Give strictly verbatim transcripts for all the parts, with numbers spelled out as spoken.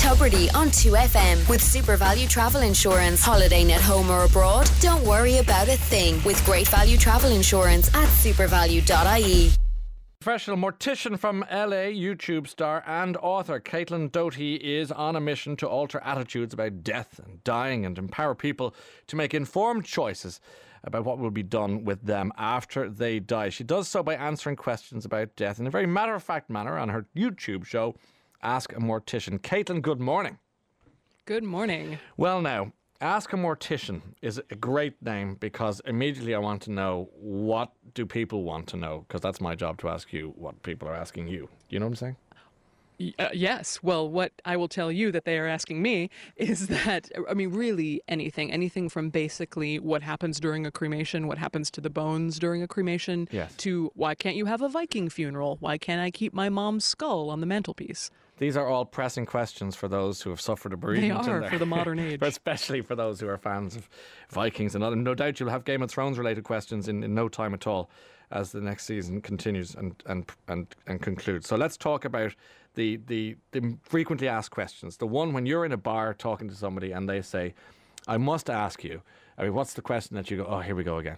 Tubridy on two F M with Super Value Travel Insurance. Holidaying at home or abroad? Don't worry about a thing with Great Value Travel Insurance at supervalue dot I E. Professional mortician from L A, YouTube star and author Caitlin Doty is on a mission to alter attitudes about death and dying and empower people to make informed choices about what will be done with them after they die. She does so by answering questions about death in a very matter-of-fact manner on her YouTube show, Ask a Mortician. Caitlin, good morning. Good morning. Well now, Ask a Mortician is a great name because immediately I want to know, what do people want to know? Because that's my job to ask you what people are asking you. You know what I'm saying? Uh, yes. Well, what I will tell you that they are asking me is that, I mean, really anything, anything from basically what happens during a cremation, what happens to the bones during a cremation, yes, to why can't you have a Viking funeral? Why can't I keep my mom's skull on the mantelpiece? These are all pressing questions for those who have suffered a bereavement. They are, in for the modern age. But especially for those who are fans of Vikings. And no doubt you'll have Game of Thrones related questions in, in no time at all as the next season continues and, and, and, and concludes. So let's talk about the, the, the frequently asked questions. The one when you're in a bar talking to somebody and they say, I must ask you, I mean, what's the question that you go, oh, here we go again?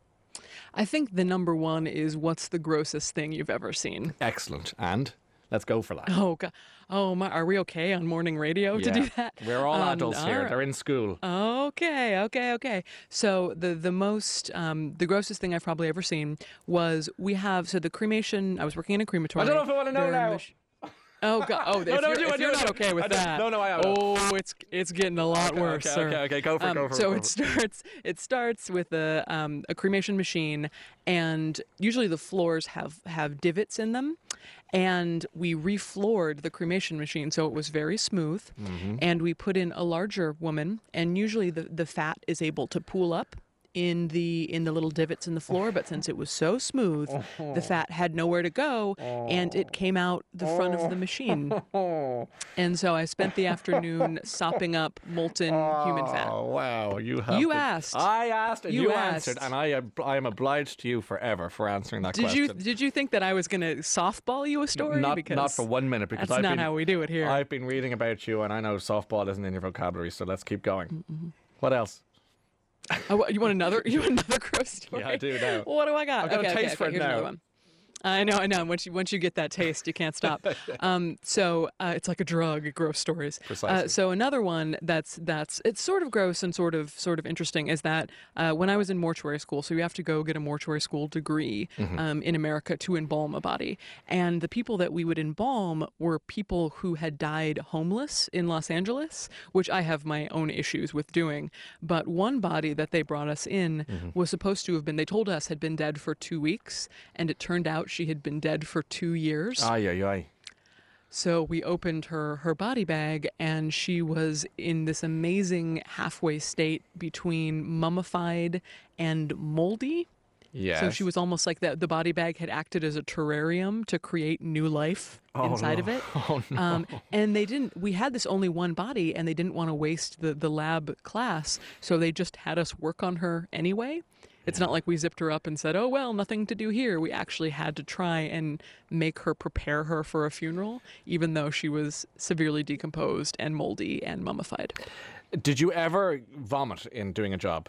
I think the number one is, what's the grossest thing you've ever seen? Excellent. And? Let's go for that. Oh, God. Oh, my. Are we okay on morning radio yeah. to do that? We're all um, adults here. Right. They're in school. Okay, okay, okay. So the the most, um, the grossest thing I've probably ever seen was we have, so the cremation, I was working in a crematorium. I don't know if I want to know now. Mach- Oh, God. Oh, if no, no, you're, do if it, you're do not it. okay with that. No, no, I am. Oh, it's it's getting a lot okay, worse, okay, sir. Okay, okay, go for it, um, go for it. So go it for it. starts it starts with a um, a cremation machine, and usually the floors have, have divots in them, and we refloored the cremation machine so it was very smooth, mm-hmm. and we put in a larger woman, and usually the, the fat is able to pool up in the in the little divots in the floor, but since it was so smooth, the fat had nowhere to go, and it came out the front of the machine. And so I spent the afternoon sopping up molten human fat. Oh, wow. You have You been- asked. I asked and you, You answered, asked. and I am, I am obliged to you forever for answering that Did question. you did you think that I was going to softball you a story? Not, because not for one minute, because that's I've not been, how we do it here. I've been reading about you, and I know softball isn't in your vocabulary, so let's keep going. Mm-hmm. What else? Oh, what, you want another? You want another gross story? Yeah, I do now. What do I got? I've got a okay, taste okay, for okay, it here's now. another one. I know, I know. Once you once you get that taste, you can't stop. Um, so uh, it's like a drug. Gross stories. Precisely. Uh, so another one that's that's it's sort of gross and sort of sort of interesting is that uh, when I was in mortuary school, so you have to go get a mortuary school degree Mm-hmm. um, in America to embalm a body, and the people that we would embalm were people who had died homeless in Los Angeles, which I have my own issues with doing. But one body that they brought us in Mm-hmm. was supposed to have been, they told us, had been dead for two weeks, and it turned out she had been dead for two years. Aye, aye, aye. So we opened her, her body bag, and she was in this amazing halfway state between mummified and moldy. Yes. So she was almost like that. The body bag had acted as a terrarium to create new life Oh, inside no. of it. Oh, no. Um, and they didn't, we had this only one body, and they didn't want to waste the, the lab class. So they just had us work on her anyway. It's not like we zipped her up and said, oh, well, nothing to do here. We actually had to try and make her prepare her for a funeral, even though she was severely decomposed and moldy and mummified. Did you ever vomit in doing a job?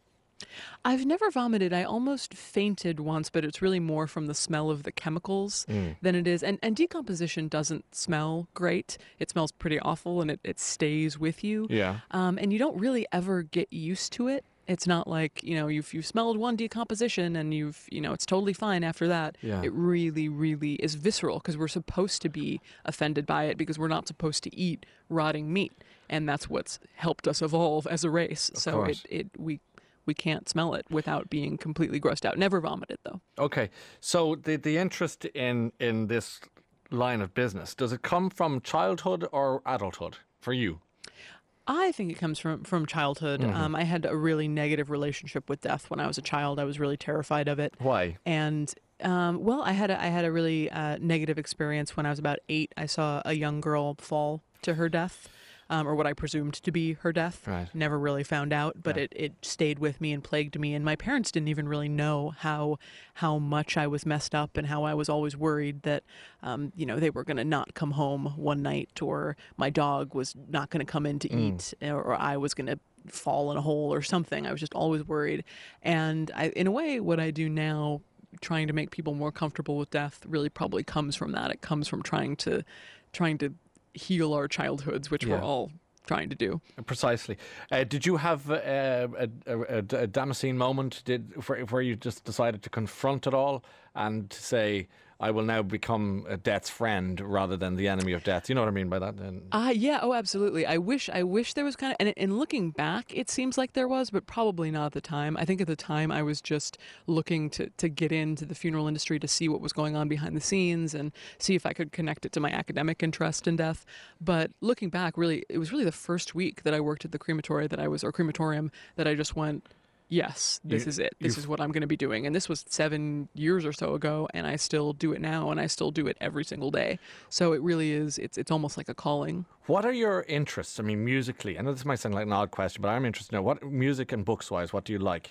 I've never vomited. I almost fainted once, but it's really more from the smell of the chemicals Mm. than it is. And, and decomposition doesn't smell great. It smells pretty awful, and it, it stays with you. Yeah. Um, and you don't really ever get used to it. It's not like, you know, you've, you've smelled one decomposition and you've, you know, it's totally fine after that. Yeah. It really, really is visceral because we're supposed to be offended by it because we're not supposed to eat rotting meat. And that's what's helped us evolve as a race. Of so course. it, it we we can't smell it without being completely grossed out. Never vomited, though. Okay. So the the interest in in this line of business, does it come from childhood or adulthood for you? I think it comes from, from childhood. Mm-hmm. Um, I had a really negative relationship with death when I was a child. I was really terrified of it. Why? And um, well, I had a, I had a really uh, negative experience when I was about eight. I saw a young girl fall to her death. um, or what I presumed to be her death. Right. Never really found out, but Yeah. it, it stayed with me and plagued me. And my parents didn't even really know how how much I was messed up and how I was always worried that, um, you know, they were going to not come home one night, or my dog was not going to come in to Mm. eat, or, or I was going to fall in a hole or something. I was just always worried. And I, in a way, what I do now, trying to make people more comfortable with death, really probably comes from that. It comes from trying to trying to heal our childhoods, which Yeah. we're all trying to do. Precisely. Uh, did you have uh, a, a, a, a Damascene moment did, where, where you just decided to confront it all and say, I will now become a death's friend rather than the enemy of death? You know what I mean by that? And Uh, yeah, oh, absolutely. I wish I wish there was kind of, and in looking back, it seems like there was, but probably not at the time. I think at the time I was just looking to, to get into the funeral industry to see what was going on behind the scenes and see if I could connect it to my academic interest in death. But looking back, really, it was really the first week that I worked at the crematory that I was, or crematorium, that I just went, yes, this You- is it. This you've- is what I'm going to be doing. And this was seven years or so ago, and I still do it now, and I still do it every single day. So it really is, it's it's almost like a calling. what are your interests? I mean, musically. I know this might sound like an odd question, but I'm interested to know what music and books wise, what do you like?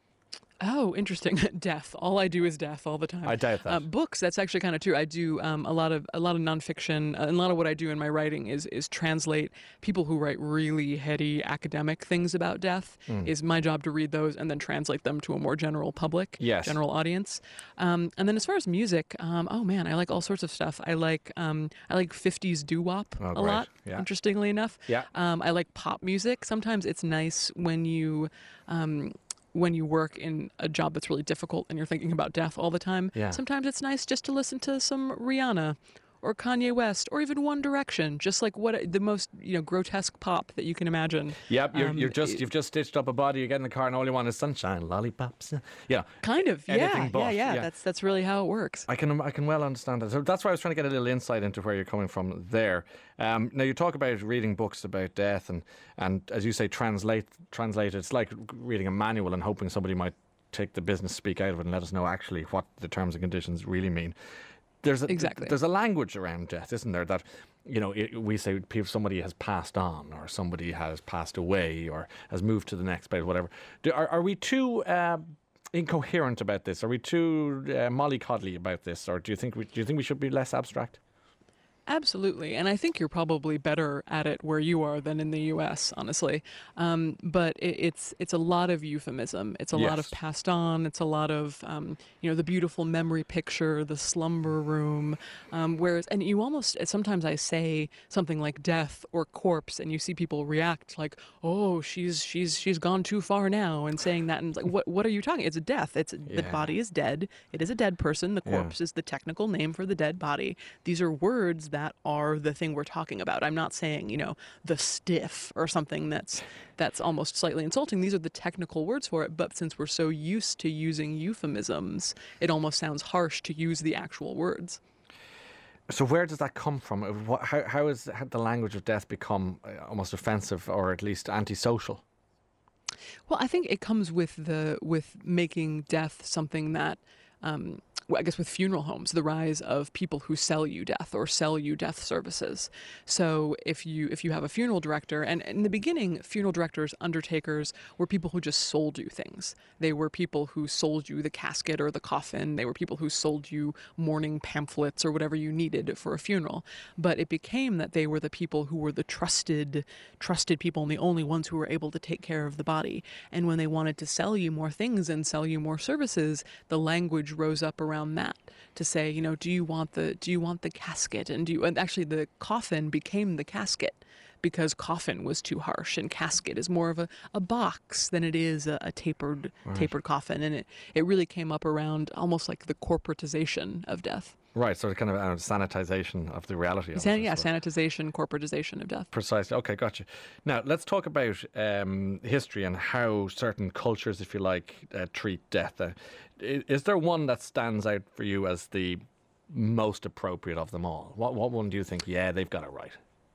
Oh, interesting. Death. All I do is death all the time. I doubt that. Uh, books. That's actually kind of true. I do um, a lot of a lot of nonfiction, uh, and a lot of what I do in my writing is is translate people who write really heady academic things about death. Hmm. Is my job to read those and then translate them to a more general public, Yes. general audience. Um, and then as far as music, um, oh man, I like all sorts of stuff. I like um, I like fifties doo wop Oh, a great. lot. Yeah. Interestingly enough. Yeah. Um, I like pop music. Sometimes it's nice when you. Um, when you work in a job that's really difficult and you're thinking about death all the time, Yeah. sometimes it's nice just to listen to some Rihanna or Kanye West or even One Direction, just like what the most, you know, grotesque pop that you can imagine. Yep, you're, Um, you're just it- you've just stitched up a body. You get in the car, and all you want is sunshine, lollipops. Yeah, Kind of, Anything yeah, but, yeah, yeah, yeah. That's that's really how it works. I can I can well understand that. So that's why I was trying to get a little insight into where you're coming from there. Um, now you talk about reading books about death, and and as you say, translate translate. It's like reading a manual and hoping somebody might take the business speak out of it and let us know actually what the terms and conditions really mean. There's a, Exactly. There's a language around death, isn't there? That, you know, it, we say people, somebody has passed on, or somebody has passed away, or has moved to the next place, whatever. Do, are, are we too uh, incoherent about this? Are we too uh, mollycoddly about this, or do you think we, do you think we should be less abstract? Absolutely, and I think you're probably better at it where you are than in the U S, honestly. Um, but it, it's it's a lot of euphemism. It's a lot of Yes. passed on. It's a lot of um, you know, the beautiful memory picture, the slumber room. Um, whereas, and you almost sometimes I say something like death or corpse, and you see people react like, "Oh, she's she's she's gone too far now," and saying that, and it's like, what what are you talking? It's a death. It's the Yeah. body is dead. It is a dead person. The Yeah. corpse is the technical name for the dead body. These are words that are the thing we're talking about. I'm not saying, you know, the stiff or something that's that's almost slightly insulting. These are the technical words for it, but since we're so used to using euphemisms, it almost sounds harsh to use the actual words. So where does that come from? Uh, what- How, how has the language of death become uh, almost offensive, or at least antisocial? Well, I think it comes with the with making death something that, um, well, I guess with funeral homes, the rise of people who sell you death or sell you death services. So if you if you have a funeral director, and in the beginning, funeral directors, undertakers were people who just sold you things. They were people who sold you the casket or the coffin. They were people who sold you mourning pamphlets or whatever you needed for a funeral. But it became that they were the people who were the trusted, trusted people and the only ones who were able to take care of the body. And when they wanted to sell you more things and sell you more services, the language rose up around that to say, you know, do you want the do you want the casket, and do you, and actually the coffin became the casket because coffin was too harsh and casket is more of a, a box than it is a, a tapered tapered coffin, and it it really came up around almost like the corporatization of death. Right, so kind of a sanitization of the reality of it, San- I yeah, suppose. sanitization, corporatization of death. Precisely. Okay, gotcha. Now, let's talk about um, history and how certain cultures, if you like, uh, treat death. Uh, i- is there one that stands out for you as the most appropriate of them all? What what one do you think, yeah, they've got it right?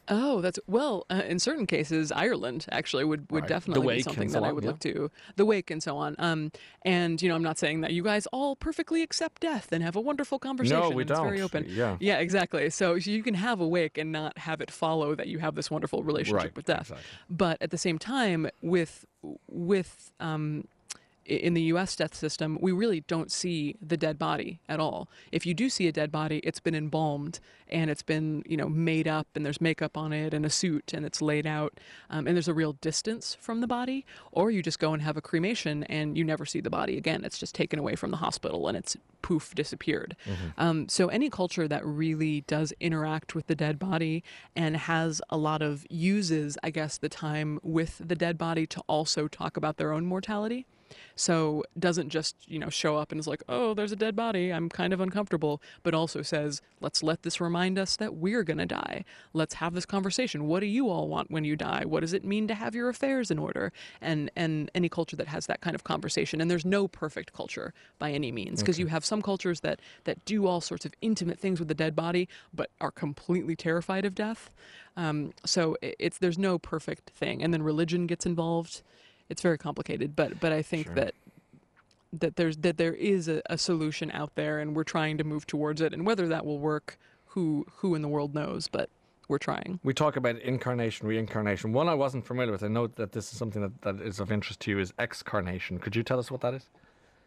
Oh, that's well. Uh, in certain cases, Ireland actually would, would Right. definitely The be wake something and so that I on, would yeah. look to. The wake and so on. Um, and you know, I'm not saying that you guys all perfectly accept death and have a wonderful conversation. we and It's very don't. open. Yeah. Yeah, exactly. So you can have a wake and not have it follow that you have this wonderful relationship Right, with death. exactly. But at the same time, with with um, i- in the U S death system, we really don't see the dead body at all. If you do see a dead body, it's been embalmed and it's been, you know, made up and there's makeup on it and a suit and it's laid out um, and there's a real distance from the body. Or you just go and have a cremation and you never see the body again. It's just taken away from the hospital and it's poof disappeared. Um, so any culture that really does interact with the dead body and has a lot of uses, I guess, the time with the dead body to also talk about their own mortality. So doesn't just, you know, show up and is like, oh, there's a dead body, I'm kind of uncomfortable, but also says, let's let this remind us that we're going to die. Let's have this conversation. What do you all want when you die? What does it mean to have your affairs in order? And and any culture that has that kind of conversation. And there's no perfect culture by any means, because you have some cultures that that do all sorts of intimate things with the dead body, but are completely terrified of death. Um, so it- it's there's no perfect thing. And then religion gets involved. It's very complicated, but but I think Sure. that that there's that there is a, a solution out there, and we're trying to move towards it. And whether that will work, who who in the world knows? But we're trying. We talk about incarnation, reincarnation. One I wasn't familiar with, I know that this is something that, that is of interest to you, is excarnation. Could you tell us what that is?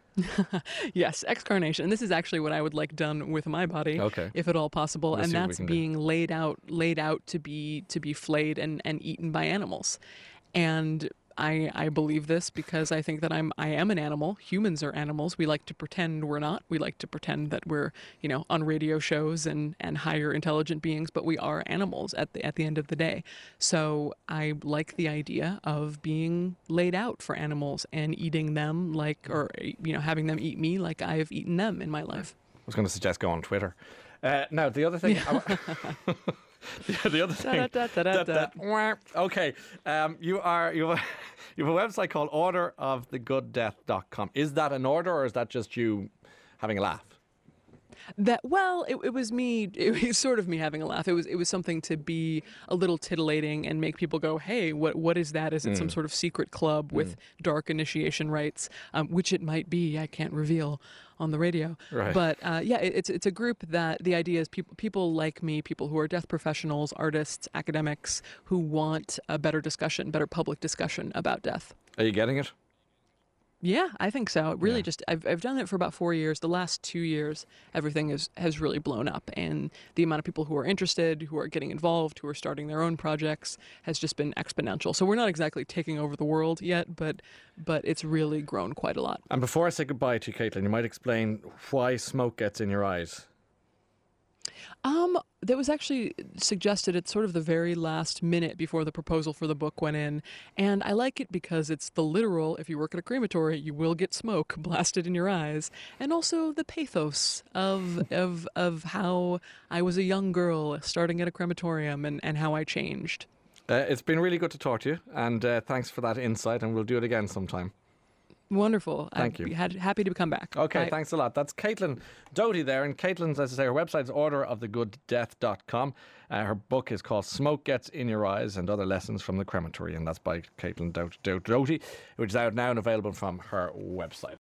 Yes, excarnation. And this is actually what I would like done with my body, Okay. if at all possible. We'll and see what we that's can do. being laid out, laid out to be to be flayed and, and eaten by animals. And I I believe this because I think that I'm I am an animal. Humans are animals. We like to pretend we're not. We like to pretend that we're, you know, on radio shows and, and higher intelligent beings, but we are animals at the at the end of the day. So I like the idea of being laid out for animals and eating them like, or you know, having them eat me like I have eaten them in my life. I was going to suggest go on Twitter. Uh, now, the other thing... I- the, the other thing... Da-da-da-da-da. that- that- wah, okay, um, you are... You have, a, you have a website called order of the good death dot com. Is that an order, or is that just you having a laugh? That well, it, it was me. It was sort of me having a laugh. It was it was something to be a little titillating and make people go, "Hey, what what is that? Is it Mm. some sort of secret club with dark initiation rites?" Um, which it might be. I can't reveal on the radio. Right. But uh, yeah, it, it's it's a group that the idea is people people like me, people who are death professionals, artists, academics, who want a better discussion, better public discussion about death. Are you getting it? Yeah, I think so. It really Yeah. just I've I've done it for about four years. The last two years, everything is has really blown up, and the amount of people who are interested, who are getting involved, who are starting their own projects, has just been exponential. So we're not exactly taking over the world yet, but but it's really grown quite a lot. And before I say goodbye to you, Caitlin, you might explain why smoke gets in your eyes. Um, that was actually suggested at sort of the very last minute before the proposal for the book went in. And I like it because it's the literal, if you work at a crematory, you will get smoke blasted in your eyes. And also the pathos of of of how I was a young girl starting at a crematorium and, and how I changed. Uh, it's been really good to talk to you, and uh, thanks for that insight, and we'll do it again sometime. Wonderful. Thank I'd you. be had, happy to come back. Okay, Bye. thanks a lot. That's Caitlin Doty there, and Caitlin's, as I say, her website's order of the good death dot com. Uh, her book is called Smoke Gets in Your Eyes and Other Lessons from the Crematory, and that's by Caitlin Doty, Doty, which is out now and available from her website.